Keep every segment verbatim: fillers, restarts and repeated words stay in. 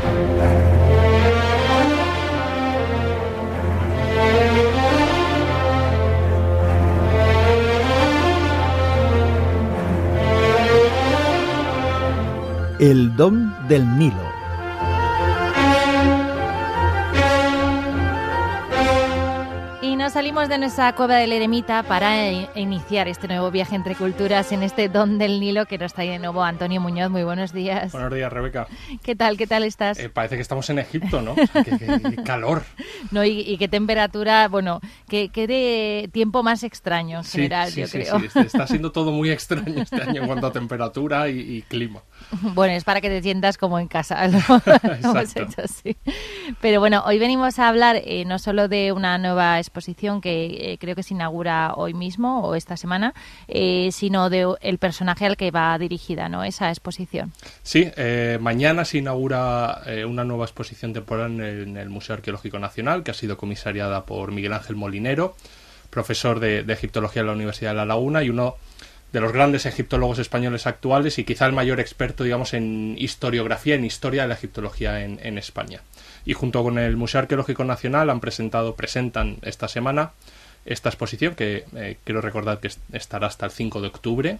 El Don del Nilo. Y nos salimos de nuestra cueva del eremita para eh, iniciar este nuevo viaje entre culturas en este Don del Nilo que nos trae de nuevo Antonio Muñoz. Muy buenos días. Buenos días, Rebeca. ¿Qué tal? ¿Qué tal estás? Eh, parece que estamos en Egipto, ¿no? O sea, qué, qué, qué calor. No, y, y qué temperatura, bueno, qué, qué de tiempo más extraño en sí, general, sí, yo sí, creo. Sí, está siendo todo muy extraño este año en cuanto a temperatura y, y clima. Bueno, es para que te sientas como en casa, ¿no? Hemos hecho así. Pero bueno, hoy venimos a hablar eh, no solo de una nueva exposición que eh, creo que se inaugura hoy mismo o esta semana, eh, sino de el personaje al que va dirigida, ¿no? Esa exposición. Sí, eh, mañana se inaugura eh, una nueva exposición temporal en el, en el Museo Arqueológico Nacional, que ha sido comisariada por Miguel Ángel Molinero, profesor de, de egiptología en la Universidad de La Laguna y uno de los grandes egiptólogos españoles actuales y quizá el mayor experto, digamos, en historiografía, en historia de la egiptología en, en España. Y junto con el Museo Arqueológico Nacional han presentado, presentan esta semana esta exposición que eh, quiero recordar que estará hasta el cinco de octubre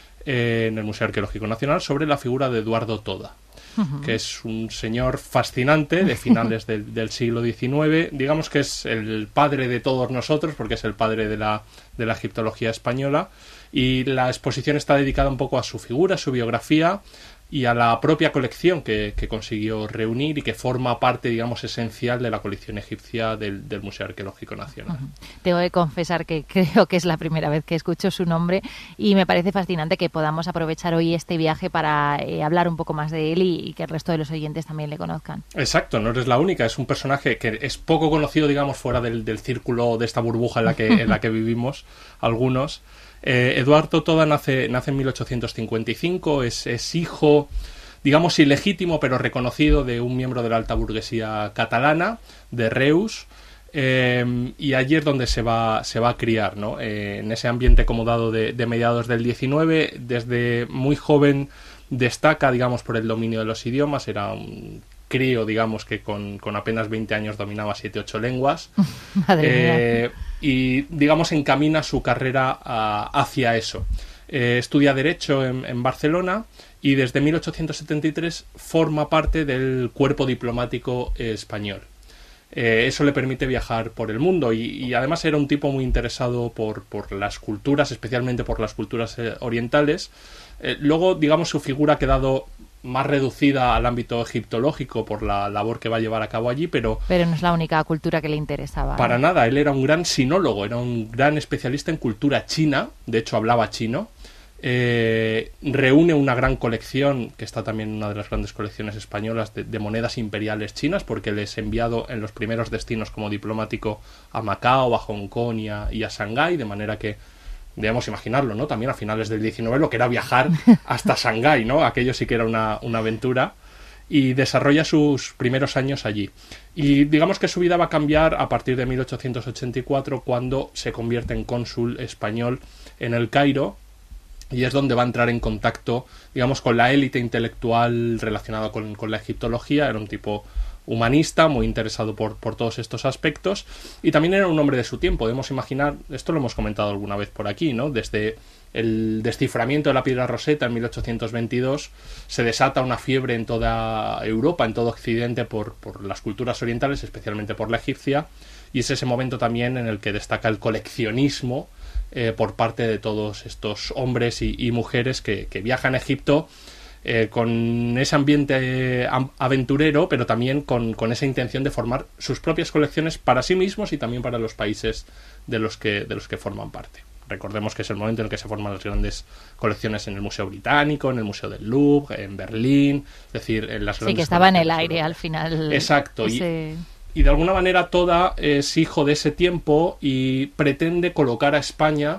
eh, en el Museo Arqueológico Nacional sobre la figura de Eduardo Toda, uh-huh. que es un señor fascinante de finales del, del siglo diecinueve, digamos que es el padre de todos nosotros porque es el padre de la, de la egiptología española, y la exposición está dedicada un poco a su figura, a su biografía y a la propia colección que, que consiguió reunir y que forma parte, digamos, esencial de la colección egipcia del, del Museo Arqueológico Nacional. Uh-huh. Tengo que confesar que creo que es la primera vez que escucho su nombre y me parece fascinante que podamos aprovechar hoy este viaje para eh, hablar un poco más de él y, y que el resto de los oyentes también le conozcan. Exacto, no eres la única, es un personaje que es poco conocido, digamos, fuera del, del círculo de esta burbuja en la que, en la que vivimos algunos. Eh, Eduardo Toda nace, nace en mil ochocientos cincuenta y cinco, es, es hijo, digamos, ilegítimo, pero reconocido de un miembro de la alta burguesía catalana, de Reus, eh, y allí es donde se va, se va a criar, ¿no? Eh, en ese ambiente acomodado de, de mediados del diecinueve, desde muy joven destaca, digamos, por el dominio de los idiomas, era un crío, digamos, que con, con apenas veinte años dominaba siete ocho lenguas. Madre eh, mía. Y, digamos, encamina su carrera a, hacia eso. Eh, estudia Derecho en, en Barcelona y desde mil ochocientos setenta y tres forma parte del cuerpo diplomático eh, español. Eh, eso le permite viajar por el mundo y, y además era un tipo muy interesado por, por las culturas, especialmente por las culturas eh, orientales. Eh, luego, digamos, su figura ha quedado más reducida al ámbito egiptológico por la labor que va a llevar a cabo allí, pero... Pero no es la única cultura que le interesaba. Para ¿no? nada, él era un gran sinólogo, era un gran especialista en cultura china, de hecho hablaba chino, eh, reúne una gran colección, que está también en una de las grandes colecciones españolas, de, de monedas imperiales chinas, porque les he enviado en los primeros destinos como diplomático a Macao, a Hong Kong y a, y a Shanghái, de manera que debemos imaginarlo, ¿no? También a finales del diecinueve lo que era viajar hasta Shanghái, ¿no? Aquello sí que era una, una aventura. Y desarrolla sus primeros años allí. Y digamos que su vida va a cambiar a partir de mil ochocientos ochenta y cuatro, cuando se convierte en cónsul español en El Cairo, y es donde va a entrar en contacto, digamos, con la élite intelectual relacionada con, con la egiptología. Era un tipo humanista, muy interesado por, por todos estos aspectos, y también era un hombre de su tiempo. Debemos imaginar, esto lo hemos comentado alguna vez por aquí, ¿no? Desde el desciframiento de la piedra Rosetta en mil ochocientos veintidós se desata una fiebre en toda Europa, en todo Occidente, por, por las culturas orientales, especialmente por la egipcia, y es ese momento también en el que destaca el coleccionismo eh, por parte de todos estos hombres y, y mujeres que, que viajan a Egipto Eh, con ese ambiente eh, aventurero, pero también con, con esa intención de formar sus propias colecciones para sí mismos y también para los países de los que, de los que forman parte. Recordemos que es el momento en el que se forman las grandes colecciones en el Museo Británico, en el Museo del Louvre, en Berlín, es decir, en las grandes... Sí, que estaba en el aire al final. Exacto, ese... y, y de alguna manera Toda es hijo de ese tiempo y pretende colocar a España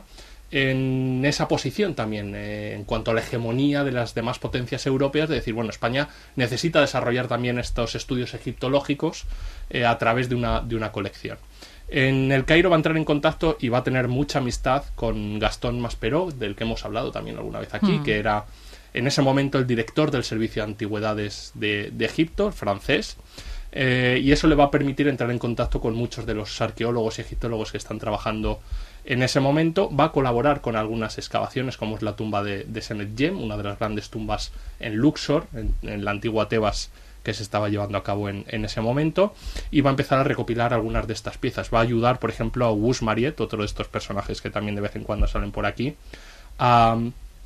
en esa posición también, eh, en cuanto a la hegemonía de las demás potencias europeas, de decir, bueno, España necesita desarrollar también estos estudios egiptológicos eh, a través de una, de una colección. En El Cairo va a entrar en contacto y va a tener mucha amistad con Gastón Masperó, del que hemos hablado también alguna vez aquí, mm. que era en ese momento el director del Servicio de Antigüedades de, de Egipto, francés, eh, y eso le va a permitir entrar en contacto con muchos de los arqueólogos y egiptólogos que están trabajando en ese momento. Va a colaborar con algunas excavaciones, como es la tumba de, de Senetjem, una de las grandes tumbas en Luxor, en, en la antigua Tebas, que se estaba llevando a cabo en, en ese momento, y va a empezar a recopilar algunas de estas piezas. Va a ayudar, por ejemplo, a Auguste Mariette, otro de estos personajes que también de vez en cuando salen por aquí, a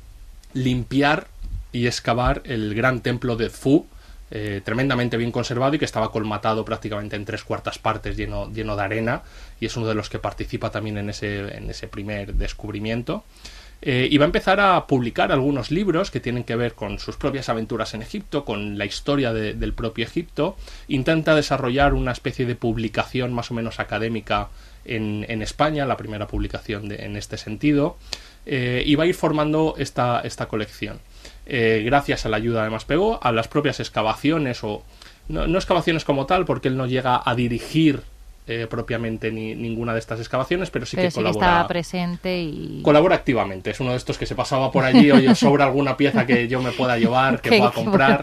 limpiar y excavar el gran templo de Edfu, eh, tremendamente bien conservado y que estaba colmatado prácticamente en tres cuartas partes, lleno, lleno de arena, y es uno de los que participa también en ese, en ese primer descubrimiento. Eh, y va a empezar a publicar algunos libros que tienen que ver con sus propias aventuras en Egipto, con la historia de, del propio Egipto. Intenta desarrollar una especie de publicación más o menos académica en, en España, la primera publicación de, en este sentido, eh, y va a ir formando esta, esta colección. Eh, gracias a la ayuda de Maspero, a las propias excavaciones, o no, no excavaciones como tal, porque él no llega a dirigir Eh, propiamente ni ninguna de estas excavaciones, pero sí pero que sí colabora. Que estaba presente y colabora activamente. Es uno de estos que se pasaba por allí, oye, sobra alguna pieza que yo me pueda llevar, que pueda comprar.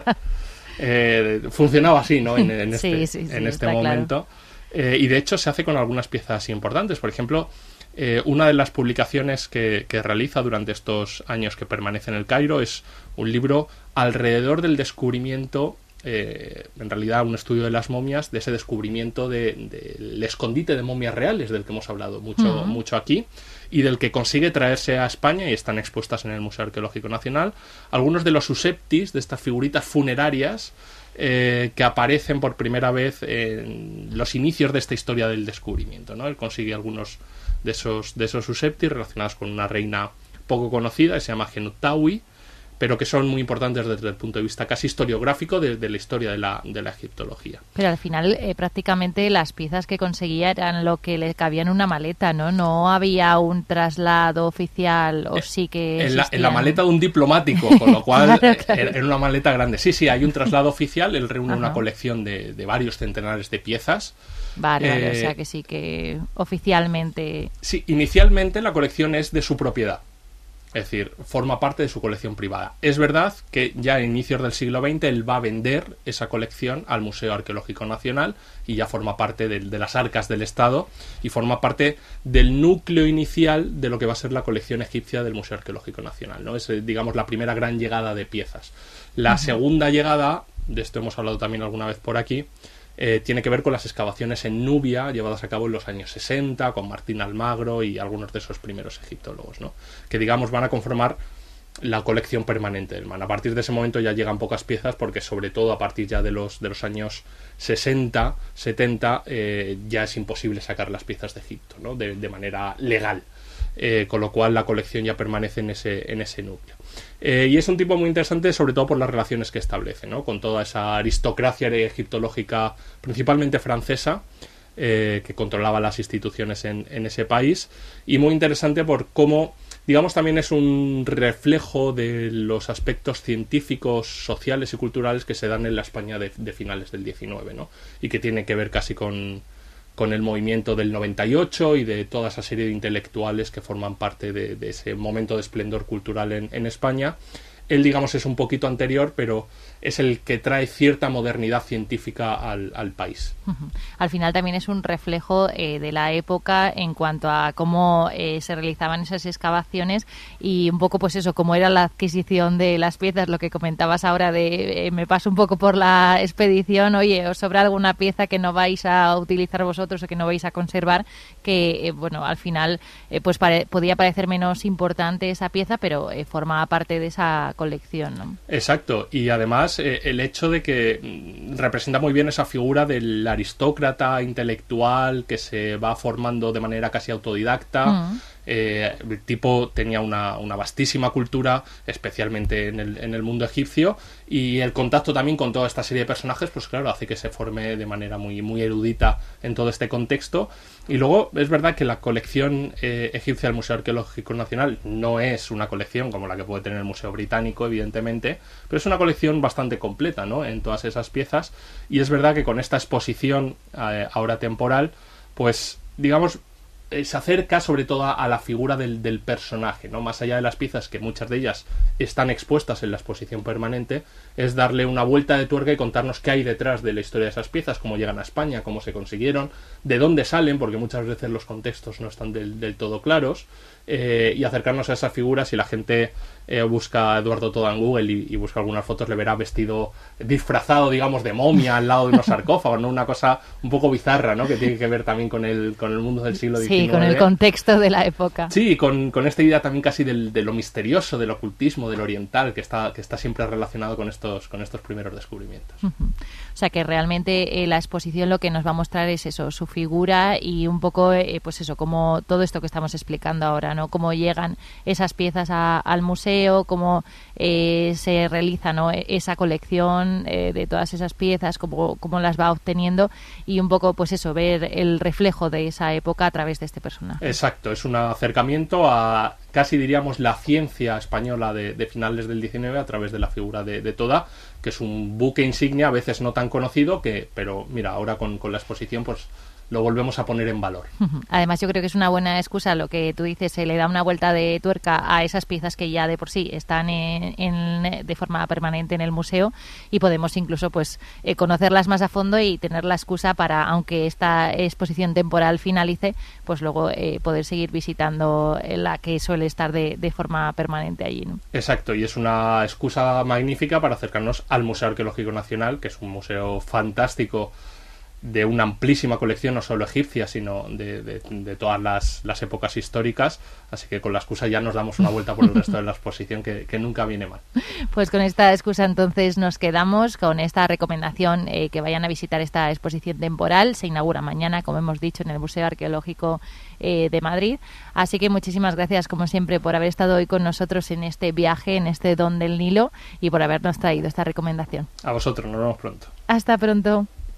Eh, funcionaba así, ¿no? En, en este, sí, sí, sí, en este momento. Claro. Eh, y de hecho se hace con algunas piezas importantes. Por ejemplo, eh, una de las publicaciones que, que realiza durante estos años que permanece en el Cairo es un libro alrededor del descubrimiento. Eh, en realidad un estudio de las momias, de ese descubrimiento del de, de escondite de momias reales del que hemos hablado mucho, uh-huh. mucho aquí, y del que consigue traerse a España y están expuestas en el Museo Arqueológico Nacional algunos de los suseptis, de estas figuritas funerarias eh, que aparecen por primera vez en los inicios de esta historia del descubrimiento, ¿no? Él consigue algunos de esos, de esos suseptis relacionados con una reina poco conocida que se llama Genuttawi, pero que son muy importantes desde el punto de vista casi historiográfico de, de la historia de la, de la egiptología. Pero al final eh, prácticamente las piezas que conseguía eran lo que le cabía en una maleta, ¿no? No había un traslado oficial, o sí que en la, en la maleta de un diplomático, con lo cual claro, claro. Era una maleta grande. Sí, sí, hay un traslado oficial, él reúne Ajá. una colección de, de varios centenares de piezas. Vale, eh, vale, o sea que sí que oficialmente... Sí, inicialmente la colección es de su propiedad. Es decir, forma parte de su colección privada. Es verdad que ya a inicios del siglo veinte él va a vender esa colección al Museo Arqueológico Nacional y ya forma parte de, de las arcas del Estado y forma parte del núcleo inicial de lo que va a ser la colección egipcia del Museo Arqueológico Nacional, ¿no? Es, digamos, la primera gran llegada de piezas. La uh-huh. segunda llegada, de esto hemos hablado también alguna vez por aquí, Eh, tiene que ver con las excavaciones en Nubia llevadas a cabo en los años sesenta con Martín Almagro y algunos de esos primeros egiptólogos, ¿no? Que digamos van a conformar la colección permanente del man. A partir de ese momento ya llegan pocas piezas porque sobre todo a partir ya de los, de los años sesenta, setenta eh, ya es imposible sacar las piezas de Egipto, ¿no? de, de manera legal. Eh, con lo cual la colección ya permanece en ese, en ese núcleo. Eh, y es un tipo muy interesante sobre todo por las relaciones que establece, ¿no? Con toda esa aristocracia egiptológica principalmente francesa eh, que controlaba las instituciones en, en ese país, y muy interesante por cómo, digamos, también es un reflejo de los aspectos científicos, sociales y culturales que se dan en la España de, de finales del diecinueve, ¿no? Y que tiene que ver casi con con el movimiento del noventa y ocho y de toda esa serie de intelectuales que forman parte de, de ese momento de esplendor cultural en, en España. Él, digamos, es un poquito anterior, pero es el que trae cierta modernidad científica al, al país. Uh-huh. Al final también es un reflejo eh, de la época en cuanto a cómo eh, se realizaban esas excavaciones y un poco, pues eso, cómo era la adquisición de las piezas, lo que comentabas ahora de eh, me paso un poco por la expedición, oye, os sobra alguna pieza que no vais a utilizar vosotros o que no vais a conservar, que, eh, bueno, al final eh, pues pare- podía parecer menos importante esa pieza, pero eh, formaba parte de esa colección, ¿no? Exacto, y además eh, el hecho de que representa muy bien esa figura del aristócrata intelectual que se va formando de manera casi autodidacta. Mm. Eh, el tipo tenía una, una vastísima cultura, especialmente en el, en el mundo egipcio, y el contacto también con toda esta serie de personajes, pues claro, hace que se forme de manera muy, muy erudita en todo este contexto. Y luego es verdad que la colección eh, egipcia del Museo Arqueológico Nacional no es una colección como la que puede tener el Museo Británico, evidentemente, pero es una colección bastante completa, ¿no?, en todas esas piezas, y es verdad que con esta exposición eh, ahora temporal, pues digamos, eh, se acerca sobre todo a, a la figura del, del personaje, ¿no? Más allá de las piezas, que muchas de ellas están expuestas en la exposición permanente, es darle una vuelta de tuerca y contarnos qué hay detrás de la historia de esas piezas, cómo llegan a España, cómo se consiguieron, de dónde salen, porque muchas veces los contextos no están del, del todo claros, eh, y acercarnos a esa figura. Si la gente eh, busca a Eduardo Toda en Google y, y busca algunas fotos, le verá vestido, disfrazado, digamos, de momia al lado de unos sarcófagos, ¿no? Una cosa un poco bizarra, ¿no? Que tiene que ver también con el, con el mundo del siglo diecinueve. Sí, con el contexto de la época. Sí, con, con esta idea también casi del, de lo misterioso, del ocultismo, del oriental, que está, que está siempre relacionado con estos, con estos primeros descubrimientos. Uh-huh. O sea que realmente eh, la exposición lo que nos va a mostrar es eso, su figura y un poco, eh, pues eso, como todo esto que estamos explicando ahora, ¿no? Cómo llegan esas piezas a, al museo, cómo eh, se realiza, ¿no? Esa colección eh, de todas esas piezas, cómo, cómo las va obteniendo y un poco, pues eso, ver el reflejo de esa época a través de este personaje. Exacto, es un acercamiento a casi diríamos la ciencia española de, de finales del diecinueve a través de la figura de, de Toda, que es un buque insignia, a veces no tan conocido, que pero mira, ahora con, con la exposición pues lo volvemos a poner en valor. Además, yo creo que es una buena excusa, lo que tú dices, se le da una vuelta de tuerca a esas piezas que ya de por sí están en, en, de forma permanente en el museo, y podemos incluso pues eh, conocerlas más a fondo y tener la excusa para, aunque esta exposición temporal finalice, pues luego eh, poder seguir visitando la que suele estar de, de forma permanente allí, ¿no? Exacto, y es una excusa magnífica para acercarnos al Museo Arqueológico Nacional, que es un museo fantástico, de una amplísima colección, no solo egipcia, sino de, de, de todas las, las épocas históricas, así que con la excusa ya nos damos una vuelta por el resto de la exposición, que, que nunca viene mal. Pues con esta excusa entonces nos quedamos, con esta recomendación eh, que vayan a visitar esta exposición temporal. Se inaugura mañana, como hemos dicho, en el Museo Arqueológico eh, de Madrid, así que muchísimas gracias como siempre por haber estado hoy con nosotros en este viaje, en este Don del Nilo, y por habernos traído esta recomendación. A vosotros, nos vemos pronto. Hasta pronto.